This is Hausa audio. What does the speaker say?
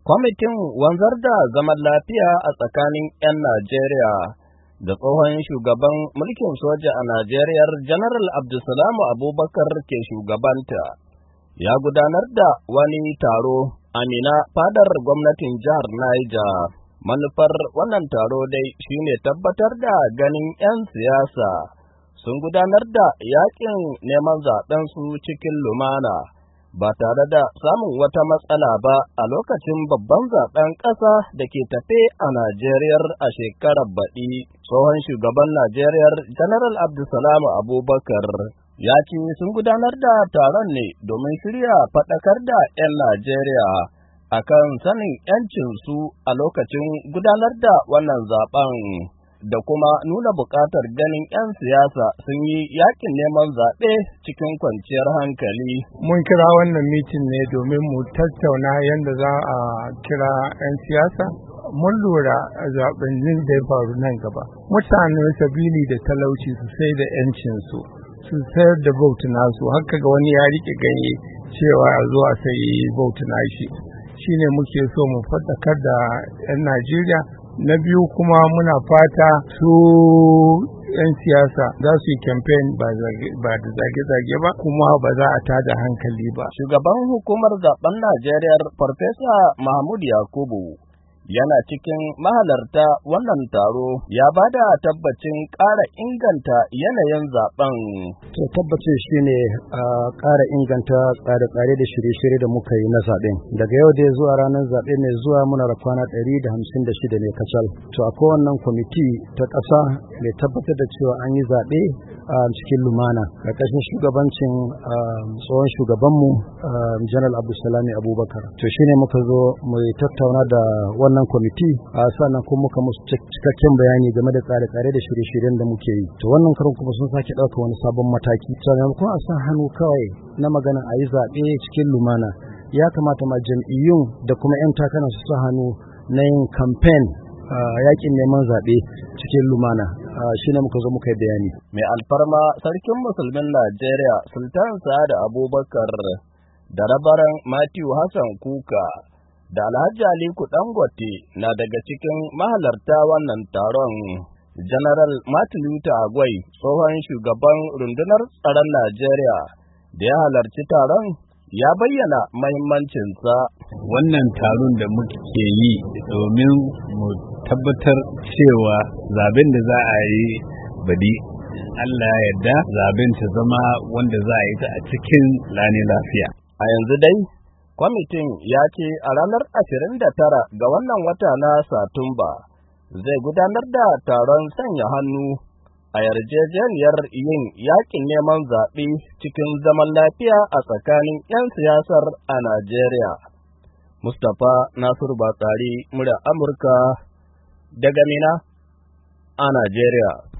Kwamitin wanzar da zaman lafiya a tsakanin 'yan Najeriya da tsohon shugaban mulkin soja a Najeriya Janaral Abdulsalam Abubakar ke shugabanta ya gudanar da wani taro a Minna fadar gwamnatin jihar Niger. Manufar wannan taro dai shine tabbatar da ganin 'yan siyasa sun gudanar da yakin neman zaɓensu cikin lumana, ba tare da samun wata matsala ba a lokacin babban zaben ƙasa da ke tafe a Najeriya a shekarar baɗi. Tsohon shugaban Najeriya Janaral Abdulsalam Abubakar ya ce sun gudanar da taron ne domin shirya faɗakar da 'yan Najeriya akan sanin 'yancinsu a lokacin gudanar da wannan zaben, da kuma nuna buƙatar ganin 'yan siyasa sun yi yakin neman zaɓe cikin kwanciyar hankali. Mun kira wannan mitin ne domin mu tattauna yadda za a kira 'yan siyasa. Mun lura zaɓennin da ya faru nan gaba, mutane sabili da talauci su sai da 'yancinsu, su sayar da vote nasu, haka ga wani ya riƙe ganye cewa a zo a sayi vote nashi. Shine muke so mu faɗakar da 'yan Najeriya. Na biyu kuma muna fata su 'yan siyasa za su yi campaign ba da zage-zage ba, kuma ba za a tada hankali ba. Shugaban hukumar zaben Najeriya Farfesa Mahmud Yakubu yana cikin mahalarta wannan taro, ya bada tabbacin ƙara inganta yanayin zaben. To tabbacin shine ƙara inganta tsare-tsare da shirye-shirye da muka yi na zaben. Daga yau dai zuwa ranar zaɓe mai zuwa muna da kwana 156 ne kacal. To akwai wannan kwamiti ta ƙasa mai tabbatar da cewa an yi zaɓe a cikin lumana, ƙarƙashin shugabancin tsohon shugabanmu Janar Abdulsalam Abubakar. To shine muka zo mu tattauna da wannan kwamiti, sannan kuma muka musu cikakken bayani game da tsare-tsare da shirye-shiryen da muke yi. To wannan karon kuma sun sake ɗauka wani sabon mataki. To maimakon a sa hannu kawai na magana a yi zaɓe cikin lumana, ya kamata ma jam'iyyun da kuma 'yan takarar su sa hannu na yin kamfen yakin neman zaɓe cikin lumana. Shi ne muka zo muka yi bayani. Mai alfarma sarkin musulmin Najeriya Sultan Sa'ad Abubakar da rabaran Matthew Hassan Kuka da Alhaji Aliko Dangote na daga cikin mahalarta wannan taron. General Martin Luther Agwai, tsohon shugaban rundunar tsaron Najeriya da ya halarci taron, ya bayyana mahimmancinsa. Wannan taron da muke yi domin mu tabbatar cewa zaben da za a yi badi, Allah ya yarda zaben ta zama wanda za a yi ta a cikin lani lafiya. A yanzu dai, kwamitin ya ce a ranar 29 ga wannan wata na Satumba zai gudanar da taron sanya hannu a yarjejeniyar yin yakin neman zaɓe cikin zaman lafiya a tsakanin 'yan siyasar a Najeriya. Mustapha Nasiru Batsari, murya Amurka daga Minna a Najeriya.